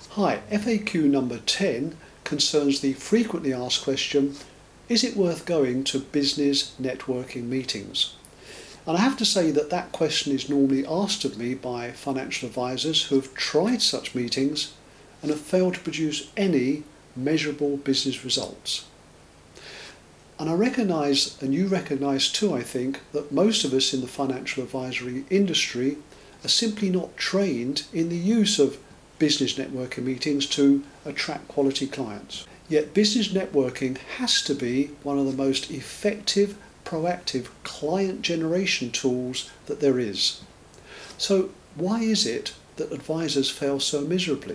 Hi, FAQ number 10 concerns the frequently asked question, is it worth going to business networking meetings? And I have to say that that question is normally asked of me by financial advisors who have tried such meetings and have failed to produce any measurable business results. And I recognise, and you recognise too, I think, that most of us in the financial advisory industry are simply not trained in the use of business networking meetings to attract quality clients. Yet business networking has to be one of the most effective, proactive client generation tools that there is. So why is it that advisors fail so miserably?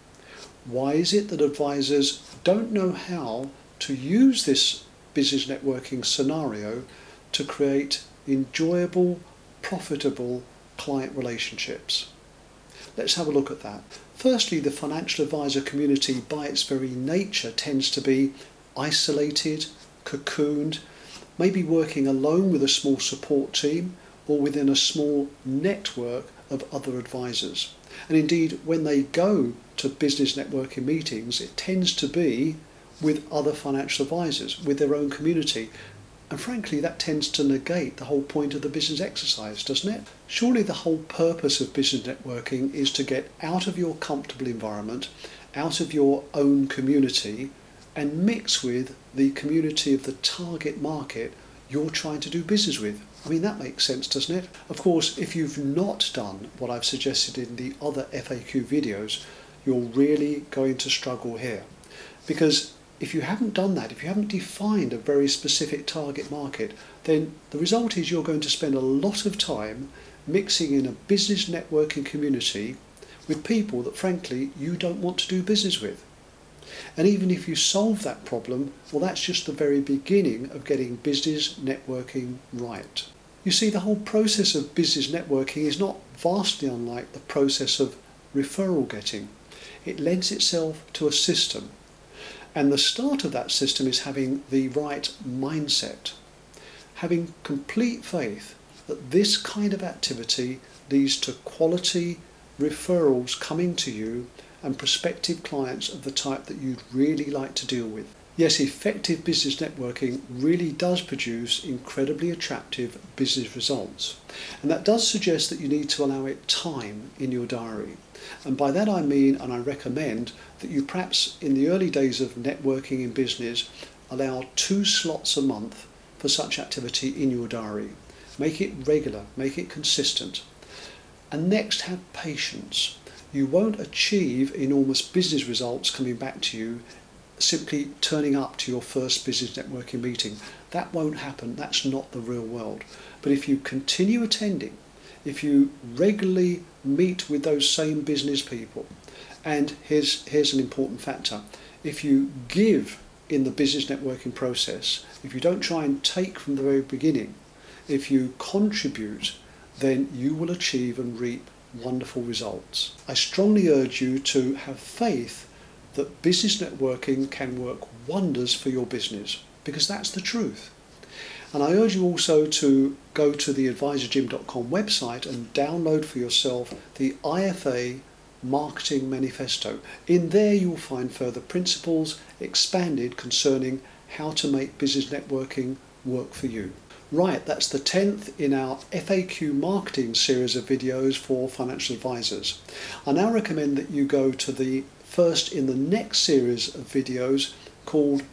Why is it that advisors don't know how to use this business networking scenario to create enjoyable, profitable client relationships? Let's have a look at that. Firstly, the financial advisor community by its very nature tends to be isolated, cocooned, maybe working alone with a small support team or within a small network of other advisors. And indeed, when they go to business networking meetings, it tends to be with other financial advisors, with their own community. And frankly, that tends to negate the whole point of the business exercise, doesn't it? Surely the whole purpose of business networking is to get out of your comfortable environment, out of your own community, and mix with the community of the target market you're trying to do business with. I mean, that makes sense, doesn't it? Of course, if you've not done what I've suggested in the other FAQ videos, you're really going to struggle here. Because if you haven't done that, if you haven't defined a very specific target market, then the result is you're going to spend a lot of time mixing in a business networking community with people that frankly you don't want to do business with. And even if you solve that problem, well, that's just the very beginning of getting business networking right. You see, the whole process of business networking is not vastly unlike the process of referral getting. It lends itself to a system. And the start of that system is having the right mindset, having complete faith that this kind of activity leads to quality referrals coming to you and prospective clients of the type that you'd really like to deal with. Yes, effective business networking really does produce incredibly attractive business results. And that does suggest that you need to allow it time in your diary. And by that I mean, and I recommend, that you perhaps in the early days of networking in business allow 2 slots a month for such activity in your diary. Make it regular, make it consistent. And next, have patience. You won't achieve enormous business results coming back to you simply turning up to your first business networking meeting. That won't happen. That's not the real world. But if you continue attending, if you regularly meet with those same business people, and here's an important factor, if you give in the business networking process, if you don't try and take from the very beginning, if you contribute, then you will achieve and reap wonderful results. I strongly urge you to have faith that business networking can work wonders for your business, because that's the truth. And I urge you also to go to the advisorjim.com website and download for yourself the IFA Marketing Manifesto. In there you'll find further principles expanded concerning how to make business networking work for you. Right, that's the 10th in our FAQ marketing series of videos for financial advisors. I now recommend that you go to the first in the next series of videos called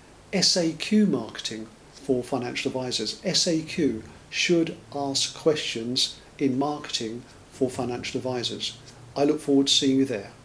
SAQ marketing for financial advisors. SAQ, should ask questions in marketing for financial advisors. I look forward to seeing you there.